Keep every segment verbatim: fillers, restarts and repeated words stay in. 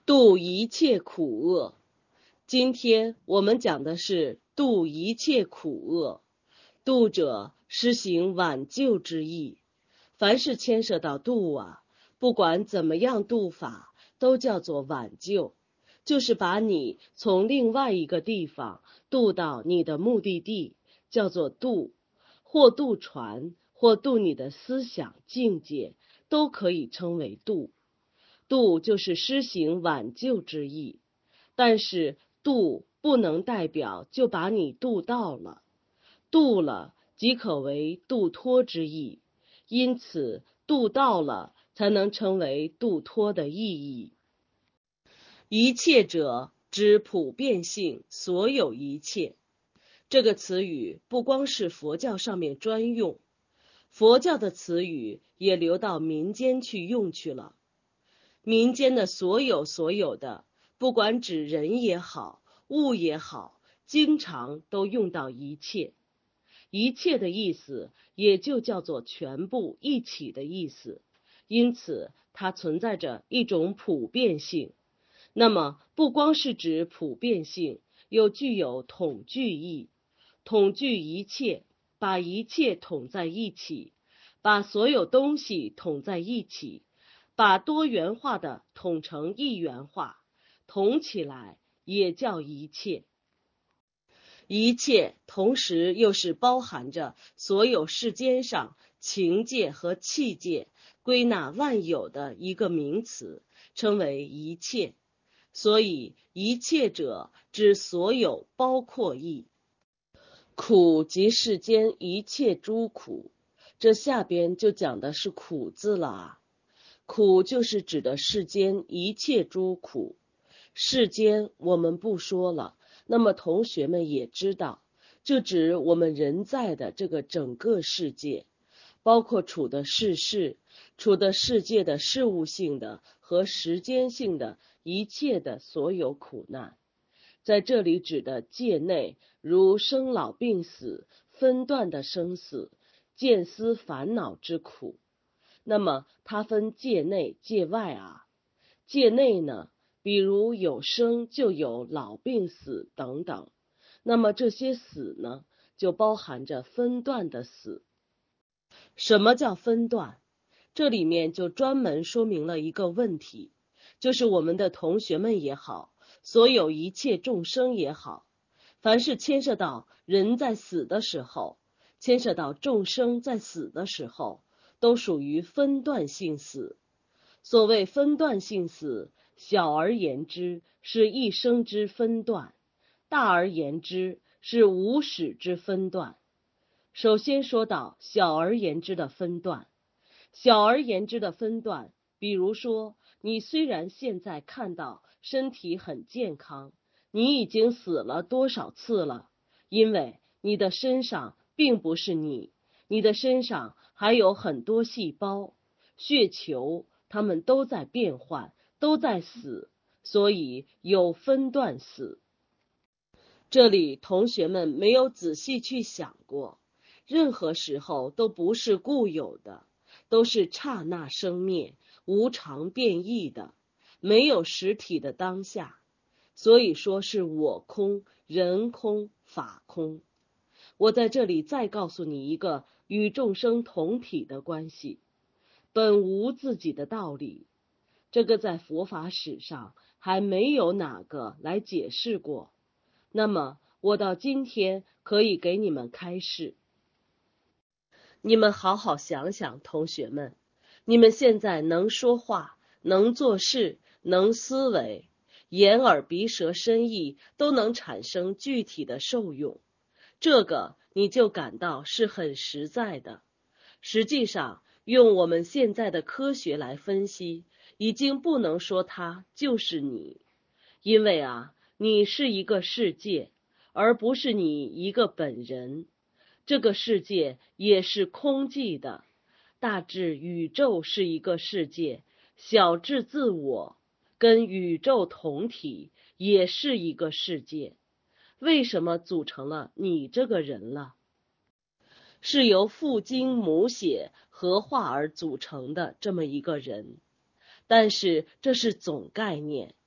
度一切苦厄。今天我们讲的是度一切苦厄。度者，施行挽救之意。凡是牵涉到度啊，不管怎么样度法，都叫做挽救，就是把你从另外一个地方渡到你的目的地，叫做渡，或渡船，或渡你的思想境界，都可以称为渡。渡就是施行挽救之意，但是渡不能代表就把你渡到了，渡了即可为渡脱之意，因此渡到了才能称为渡脱的意义。一切者指普遍性，所有一切。这个词语不光是佛教上面专用，佛教的词语也流到民间去用去了。民间的所有所有的，不管指人也好，物也好，经常都用到一切。一切的意思也就叫做全部一起的意思，因此它存在着一种普遍性。那么不光是指普遍性，又具有统聚意，统聚一切，把一切统在一起，把所有东西统在一起，把多元化的统成一元化，统起来也叫一切。一切同时又是包含着所有世间上情界和器界归纳万有的一个名词，称为一切。所以一切者指所有包括意。苦即世间一切诸苦，这下边就讲的是苦字了啊。苦就是指的世间一切诸苦。世间我们不说了，那么同学们也知道，这指我们人在的这个整个世界，包括处的世事，处的世界的事物性的和时间性的一切的所有苦难。在这里指的界内，如生老病死、分段的生死、见思烦恼之苦。那么它分界内界外啊。界内呢，比如有生就有老病死等等，那么这些死呢，就包含着分段的死。什么叫分段？这里面就专门说明了一个问题，就是我们的同学们也好，所有一切众生也好，凡是牵涉到人在死的时候，牵涉到众生在死的时候，都属于分段性死。所谓分段性死，小而言之是一生之分段，大而言之是无始之分段。首先说到小而言之的分段，小而言之的分段，比如说你虽然现在看到身体很健康，你已经死了多少次了，因为你的身上并不是你，你的身上还有很多细胞、血球，它们都在变换，都在死，所以有分段死。这里同学们没有仔细去想过，任何时候都不是固有的，都是刹那生灭、无常变异的，没有实体的当下，所以说是我空、人空、法空。我在这里再告诉你一个与众生同体的关系，本无自己的道理，这个在佛法史上还没有哪个来解释过。那么我到今天可以给你们开示。你们好好想想，同学们，你们现在能说话，能做事，能思维，眼耳鼻舌身意都能产生具体的受用，这个你就感到是很实在的。实际上用我们现在的科学来分析，已经不能说它就是你，因为啊，你是一个世界，而不是你一个本人。这个世界也是空寂的，大至宇宙是一个世界，小至自我跟宇宙同体也是一个世界。为什么组成了你这个人了？是由父精母血合化而组成的这么一个人，但是这是总概念。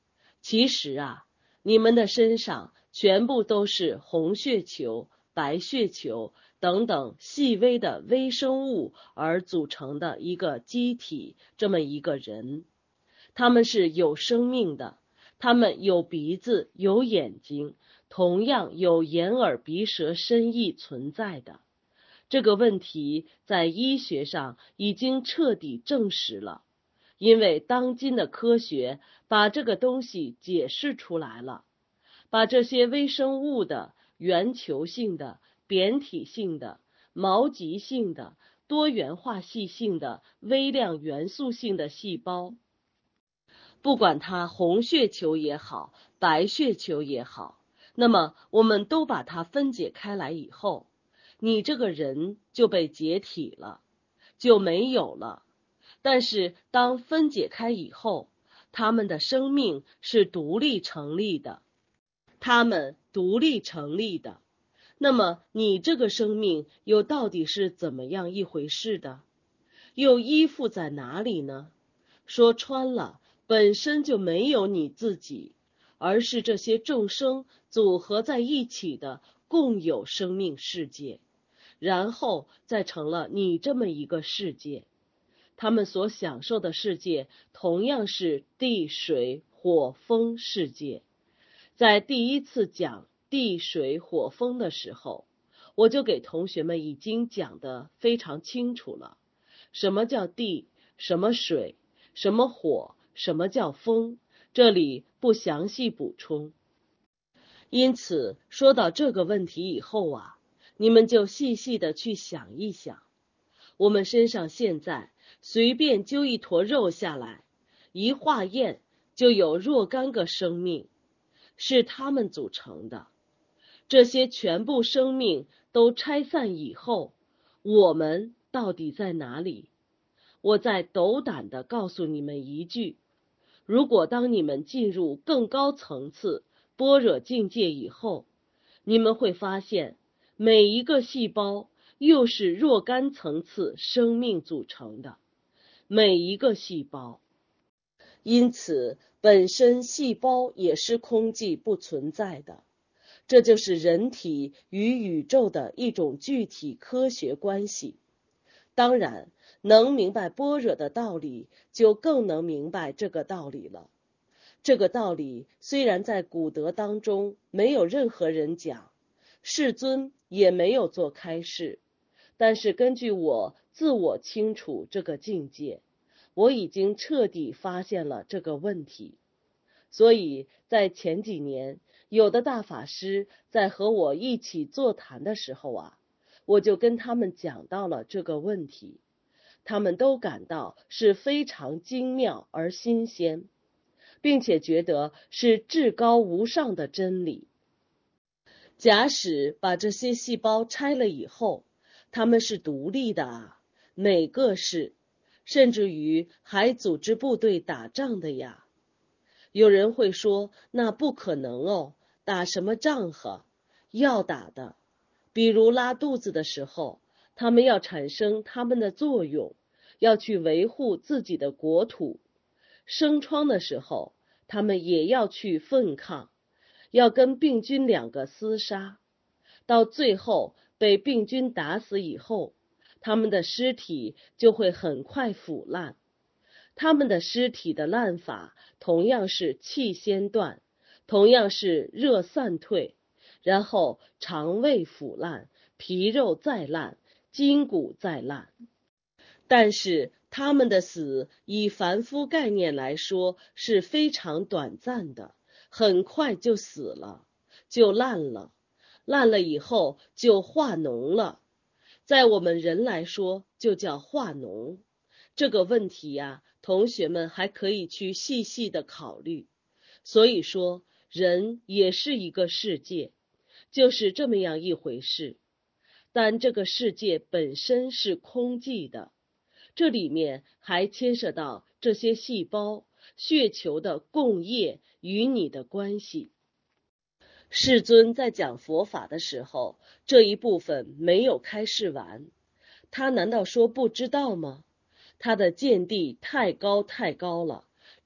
其实啊，你们的身上全部都是红血球、白血球等等细微的微生物而组成的一个机体，这么一个人。他们是有生命的，他们有鼻子、有眼睛，同样有眼耳鼻舌身意存在的。这个问题在医学上已经彻底证实了，因为当今的科学把这个东西解释出来了，把这些微生物的、圆球性的、扁体性的、毛极性的、多元化系性的、微量元素性的细胞，不管它红血球也好，白血球也好，那么我们都把它分解开来以后，你这个人就被解体了，就没有了。但是当分解开以后，他们的生命是独立成立的，他们独立成立的。那么你这个生命又到底是怎么样一回事的？又依附在哪里呢？说穿了，本身就没有你自己，而是这些众生组合在一起的共有生命世界，然后再成了你这么一个世界。他们所享受的世界同样是地水火风世界。在第一次讲地水火风的时候，我就给同学们已经讲得非常清楚了。什么叫地？什么水？什么火？什么叫风？这里不详细补充。因此，说到这个问题以后啊，你们就细细的去想一想，我们身上现在随便揪一坨肉下来，一化验就有若干个生命，是它们组成的。这些全部生命都拆散以后，我们到底在哪里？我再斗胆地告诉你们一句，如果当你们进入更高层次般若境界以后，你们会发现每一个细胞又是若干层次生命组成的，每一个细胞。因此本身细胞也是空寂不存在的，这就是人体与宇宙的一种具体科学关系。当然，能明白般若的道理，就更能明白这个道理了。这个道理虽然在古德当中没有任何人讲，世尊也没有做开示，但是根据我自我清楚这个境界，我已经彻底发现了这个问题。所以在前几年，有的大法师在和我一起座谈的时候啊，我就跟他们讲到了这个问题，他们都感到是非常精妙而新鲜，并且觉得是至高无上的真理。假使把这些细胞拆了以后，它们是独立的啊，每个是，甚至于还组织部队打仗的呀。有人会说，那不可能哦，打什么仗呵？要打的。比如拉肚子的时候，他们要产生他们的作用，要去维护自己的国土；生疮的时候，他们也要去奋抗，要跟病菌两个厮杀。到最后被病菌打死以后，他们的尸体就会很快腐烂。他们的尸体的烂法同样是气先断，同样是热散退，然后肠胃腐烂，皮肉再烂，筋骨再烂。但是他们的死以凡夫概念来说是非常短暂的，很快就死了，就烂了，烂了以后就化脓了，在我们人来说就叫化脓。这个问题呀、啊，同学们还可以去细细的考虑。所以说，人也是一个世界，就是这么样一回事。但这个世界本身是空寂的，这里面还牵涉到这些细胞、血球的共业与你的关系。世尊在讲佛法的时候，这一部分没有开示完，他难道说不知道吗？他的见地太高太高了，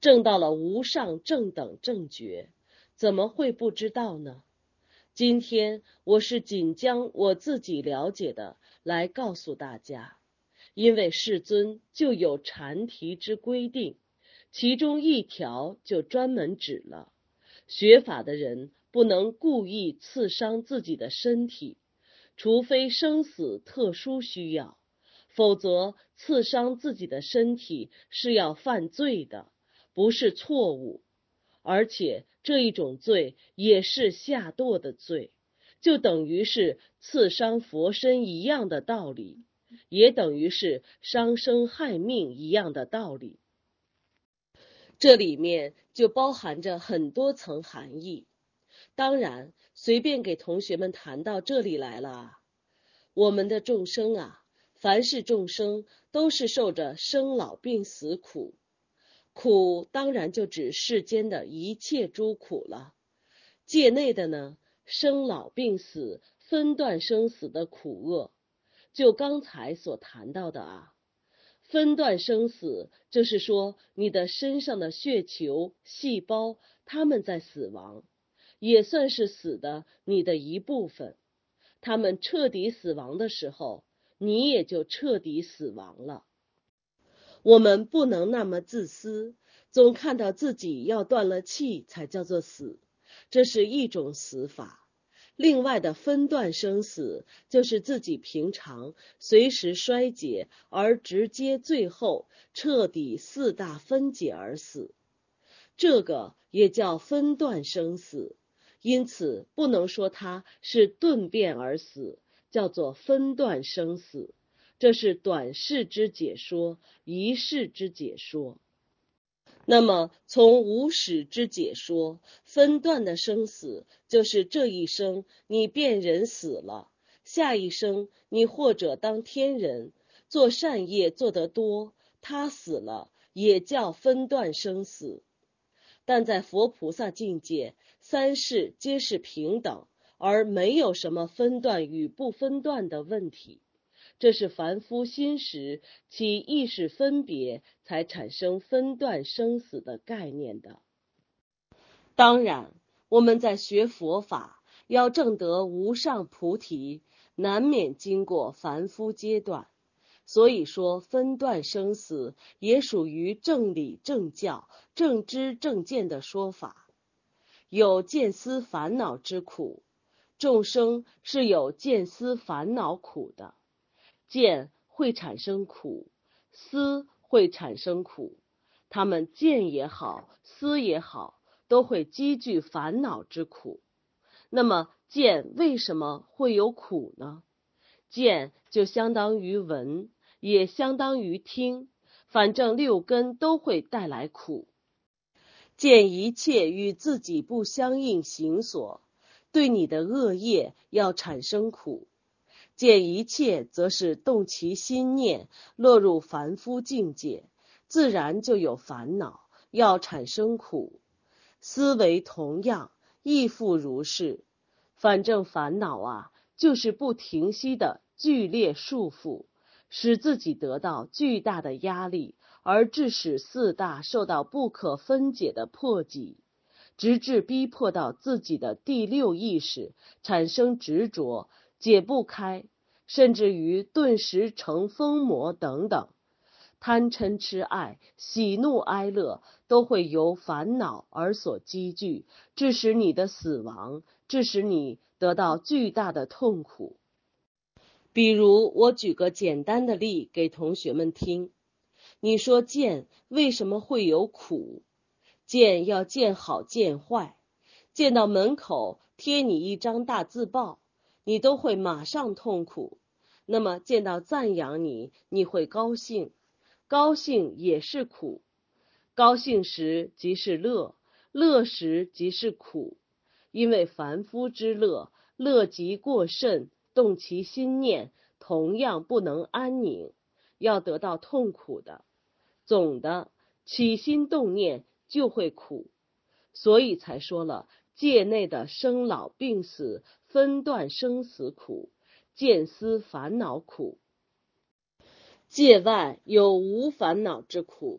证到了无上正等正觉，怎么会不知道呢？今天我是仅将我自己了解的来告诉大家，因为世尊就有禅题之规定，其中一条就专门指了，学法的人不能故意刺伤自己的身体，除非生死特殊需要，否则刺伤自己的身体是要犯罪的，不是错误，而且这一种罪也是下堕的罪，就等于是刺伤佛身一样的道理，也等于是伤生害命一样的道理。这里面就包含着很多层含义。当然，随便给同学们谈到这里来了啊，我们的众生啊，凡是众生都是受着生老病死苦，苦当然就指世间的一切诸苦了。界内的呢，生老病死分段生死的苦厄，就刚才所谈到的啊，分段生死就是说你的身上的血球细胞它们在死亡，也算是死的你的一部分，它们彻底死亡的时候，你也就彻底死亡了。我们不能那么自私，总看到自己要断了气才叫做死，这是一种死法。另外的分段生死，就是自己平常随时衰竭，而直接最后彻底四大分解而死，这个也叫分段生死。因此不能说它是顿变而死，叫做分段生死，这是短视之解说，一世之解说。那么从无始之解说，分段的生死就是这一生你变人死了，下一生你或者当天人，做善业做得多，他死了也叫分段生死。但在佛菩萨境界，三世皆是平等，而没有什么分段与不分段的问题。这是凡夫心时其意识分别，才产生分段生死的概念的。当然，我们在学佛法，要证得无上菩提，难免经过凡夫阶段。所以说分段生死也属于正理正教正知正见的说法。有见思烦恼之苦，众生是有见思烦恼苦的。见会产生苦，思会产生苦，他们见也好，思也好，都会积聚烦恼之苦。那么见为什么会有苦呢？见就相当于闻，也相当于听，反正六根都会带来苦。见一切与自己不相应行所，对你的恶业要产生苦。见一切则是动其心念，落入凡夫境界，自然就有烦恼，要产生苦。思维同样，亦复如是。反正烦恼啊，就是不停息的剧烈束缚，使自己得到巨大的压力，而致使四大受到不可分解的迫挤，直至逼迫到自己的第六意识产生执着，解不开，甚至于顿时成疯魔等等。贪嗔痴爱、喜怒哀乐都会由烦恼而所积聚，致使你的死亡，致使你得到巨大的痛苦。比如我举个简单的例给同学们听，你说见为什么会有苦？见要见好见坏，见到门口贴你一张大字报，你都会马上痛苦。那么见到赞扬你，你会高兴，高兴也是苦。高兴时即是乐，乐时即是苦。因为凡夫之乐，乐极过甚，动其心念，同样不能安宁，要得到痛苦的。总的，起心动念就会苦，所以才说了界内的生老病死分段生死苦，见思烦恼苦。界外有无烦恼之苦，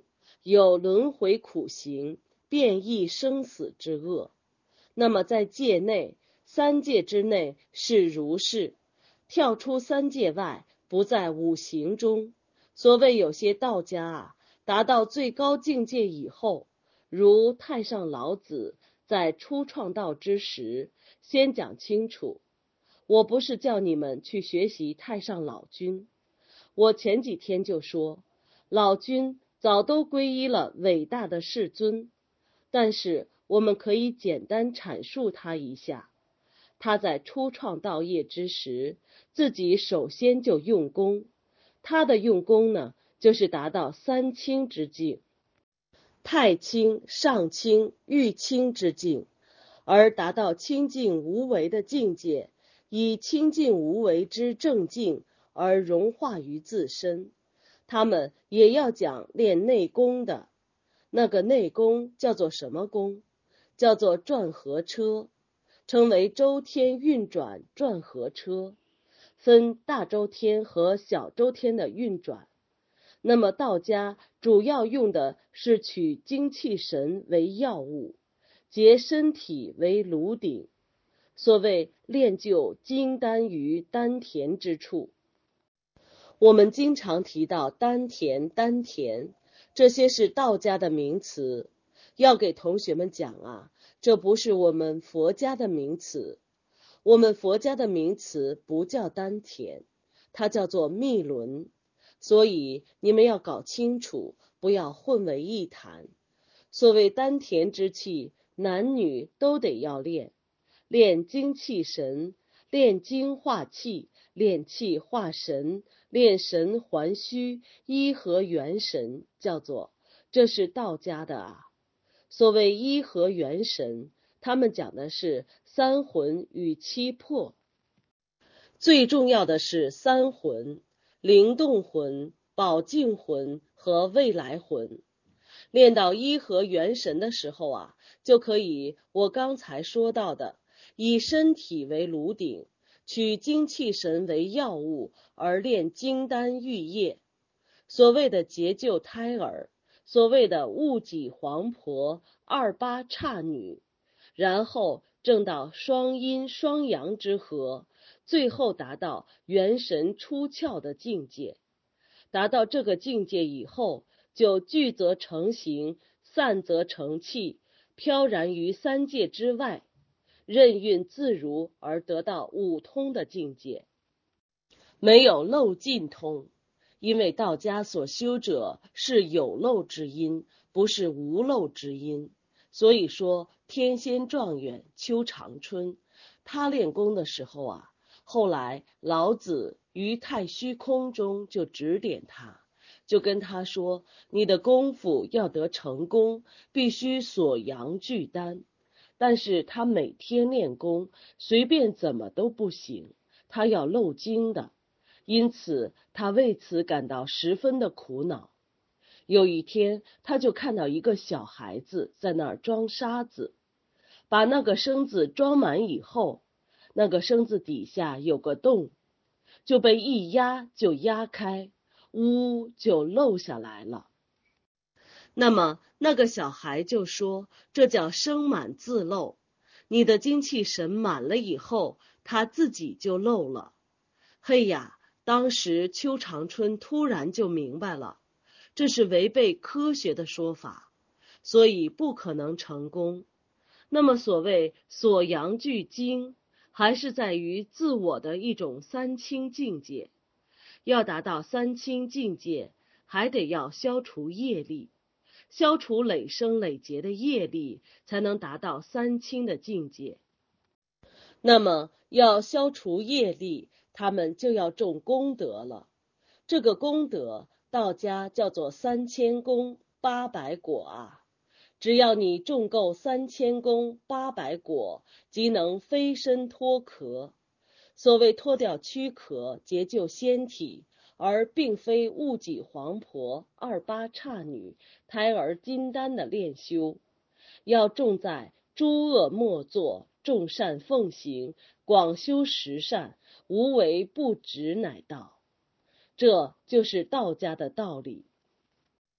有轮回苦行、变异生死之恶。那么在界内，三界之内是如是，跳出三界外，不在五行中。所谓有些道家啊，达到最高境界以后，如太上老子在初创道之时，先讲清楚，我不是叫你们去学习太上老君。我前几天就说，老君早都皈依了伟大的世尊，但是我们可以简单阐述他一下。他在初创道业之时，自己首先就用功，他的用功呢，就是达到三清之境，太清、上清、玉清之境，而达到清净无为的境界，以清净无为之正境而融化于自身。他们也要讲练内功的，那个内功叫做什么功？叫做转合车，称为周天运转转合车，分大周天和小周天的运转。那么道家主要用的是取精气神为要物，结身体为炉鼎，所谓练就金丹于丹田之处。我们经常提到丹田丹田，这些是道家的名词，要给同学们讲啊，这不是我们佛家的名词。我们佛家的名词不叫丹田，它叫做密轮，所以你们要搞清楚，不要混为一谈。所谓丹田之气，男女都得要练，练精气神，练精化气，练气化神，练神还虚，一合元神，叫做，这是道家的啊。所谓一合元神，他们讲的是三魂与七魄。最重要的是三魂：灵动魂、宝镜魂和未来魂。练到一合元神的时候啊，就可以我刚才说到的，以身体为炉鼎，取精气神为要物，而练金丹玉液。所谓的结就胎儿，所谓的戊己黄婆、二八刹女，然后正到双阴双阳之和，最后达到元神出窍的境界。达到这个境界以后，就聚则成形，散则成气，飘然于三界之外，任运自如而得到五通的境界。没有漏尽通，因为道家所修者是有漏之因，不是无漏之因。所以说天仙状元邱长春，他练功的时候啊，后来老子于太虚空中就指点他，就跟他说，你的功夫要得成功，必须锁阳聚丹。但是他每天练功，随便怎么都不行，他要漏精的，因此他为此感到十分的苦恼。有一天，他就看到一个小孩子在那儿装沙子，把那个绳子装满以后，那个绳子底下有个洞，就被一压就压开，呜就漏下来了。那么那个小孩就说，这叫生满自漏，你的精气神满了以后，他自己就漏了。嘿呀，当时邱长春突然就明白了，这是违背科学的说法，所以不可能成功。那么所谓锁阳聚精，还是在于自我的一种三清境界。要达到三清境界，还得要消除业力，消除累生累劫的业力，才能达到三清的境界。那么要消除业力，他们就要种功德了。这个功德，道家叫做三千功八百果啊。只要你种够三千功八百果，即能飞身脱壳。所谓脱掉躯壳，结就仙体，而并非戊己黄婆、二八刹女、胎儿金丹的练修。要重在诸恶莫作，众善奉行，广修十善，无为不执乃道。这就是道家的道理。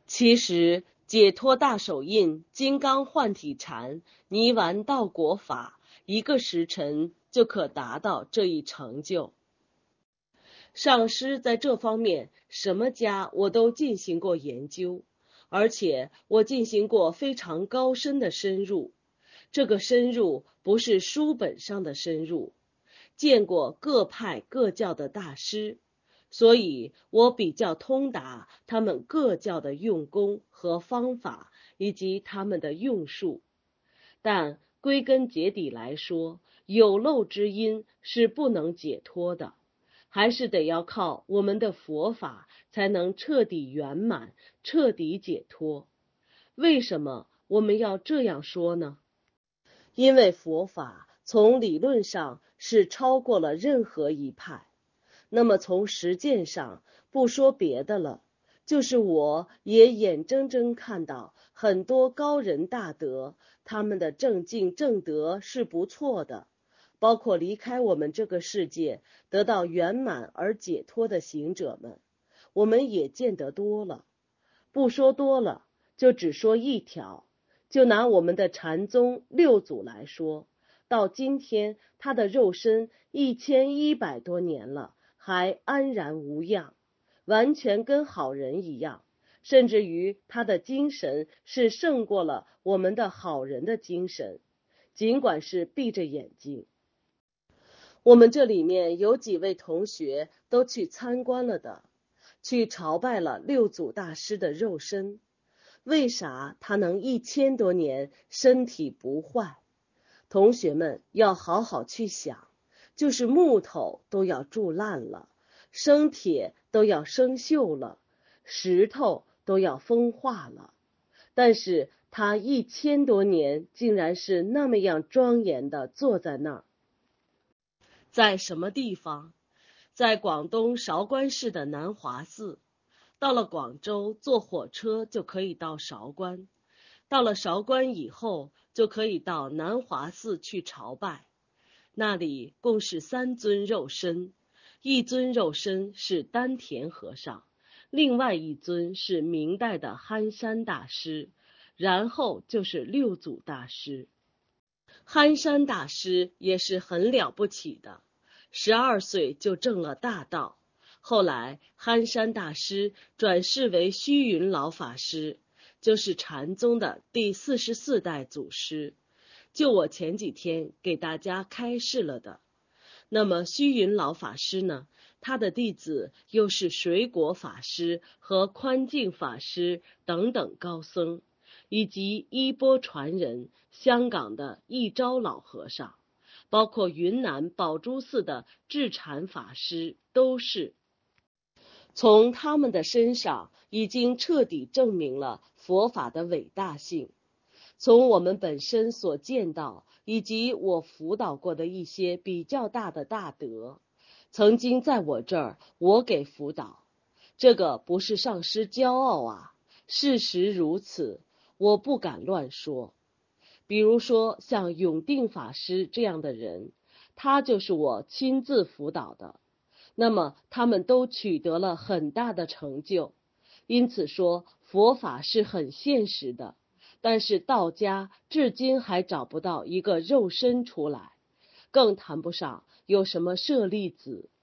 其实解脱大手印、金刚换体禅、泥丸道果法，一个时辰就可达到这一成就。上师在这方面什么家我都进行过研究，而且我进行过非常高深的深入。这个深入不是书本上的深入，见过各派各教的大师，所以我比较通达他们各教的用功和方法以及他们的用术。但归根结底来说，有漏之因是不能解脱的，还是得要靠我们的佛法才能彻底圆满、彻底解脱。为什么我们要这样说呢？因为佛法从理论上是超过了任何一派，那么从实践上，不说别的了，就是我也眼睁睁看到很多高人大德，他们的正境正德是不错的，包括离开我们这个世界得到圆满而解脱的行者们，我们也见得多了。不说多了，就只说一条，就拿我们的禅宗六祖来说，到今天他的肉身一千一百多年了，还安然无恙，完全跟好人一样，甚至于他的精神是胜过了我们的好人的精神，尽管是闭着眼睛。我们这里面有几位同学都去参观了的，去朝拜了六祖大师的肉身。为啥他能一千多年身体不坏？同学们要好好去想，就是木头都要铸烂了，生铁都要生锈了，石头都要风化了，但是他一千多年竟然是那么样庄严地坐在那儿。在什么地方？在广东韶关市的南华寺。到了广州，坐火车就可以到韶关。到了韶关以后，就可以到南华寺去朝拜。那里共是三尊肉身，一尊肉身是丹田和尚，另外一尊是明代的憨山大师，然后就是六祖大师。憨山大师也是很了不起的，十二岁就证了大道。后来憨山大师转世为虚云老法师，就是禅宗的第四十四代祖师，就我前几天给大家开示了的。那么虚云老法师呢，他的弟子又是水果法师和宽净法师等等高僧，以及衣钵传人香港的一昭老和尚，包括云南宝珠寺的智禅法师，都是。从他们的身上已经彻底证明了佛法的伟大性。从我们本身所见到，以及我辅导过的一些比较大的大德，曾经在我这儿我给辅导，这个不是上师骄傲啊，事实如此，我不敢乱说。比如说像永定法师这样的人，他就是我亲自辅导的。那么他们都取得了很大的成就，因此说佛法是很现实的，但是道家至今还找不到一个肉身出来，更谈不上有什么舍利子。